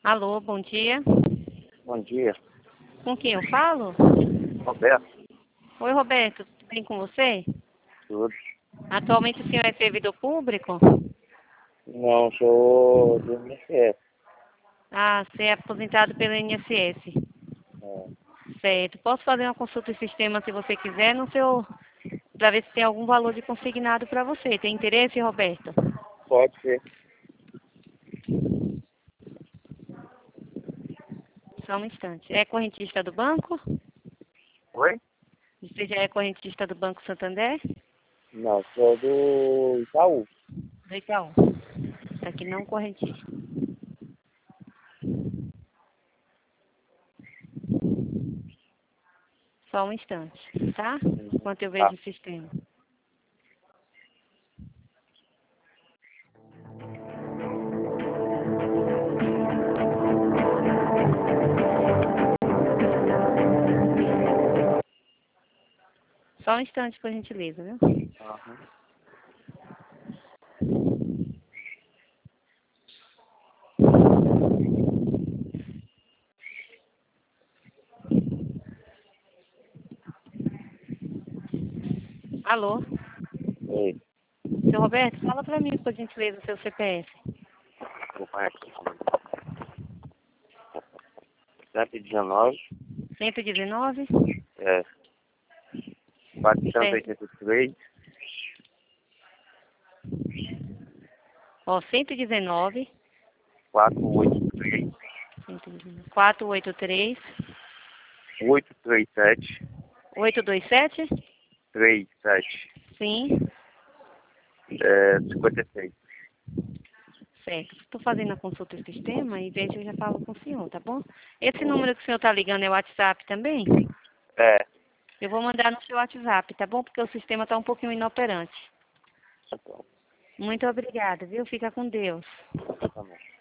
Alô, bom dia. Bom dia, Com quem eu falo? Roberto. Oi, Roberto, tudo bem com você? Tudo. Atualmente o senhor é servidor público? Não, sou do INSS. Ah, você é aposentado pelo INSS. É, Certo. Posso fazer uma consulta de sistema se você quiser no seu... para ver se tem algum valor de consignado para você. Tem interesse, Roberto? pode ser. Só um instante. É correntista do banco? Oi? Você já é correntista do Banco Santander? Não, sou do Itaú. Do Itaú. Tá aqui não correntista. Só um instante, tá? Uhum. Enquanto eu Tá. vejo o sistema. Só um instante, por gentileza, viu? Aham. Alô? Oi, Seu Roberto, fala pra mim, por gentileza, o seu CPF. vou parar aqui. 119, 119? é, Certo. 483, Ó, 119, 483, 483, 837, 827? 37, Sim. 56. Certo. Estou fazendo a consulta do sistema e vejo eu já falo com o senhor, tá bom? Esse Hum. número que o senhor está ligando é o WhatsApp também? É, Eu vou mandar no seu WhatsApp, tá bom? Porque o sistema está um pouquinho inoperante. tá bom. Muito obrigada, viu? Fica com Deus. Tá bom.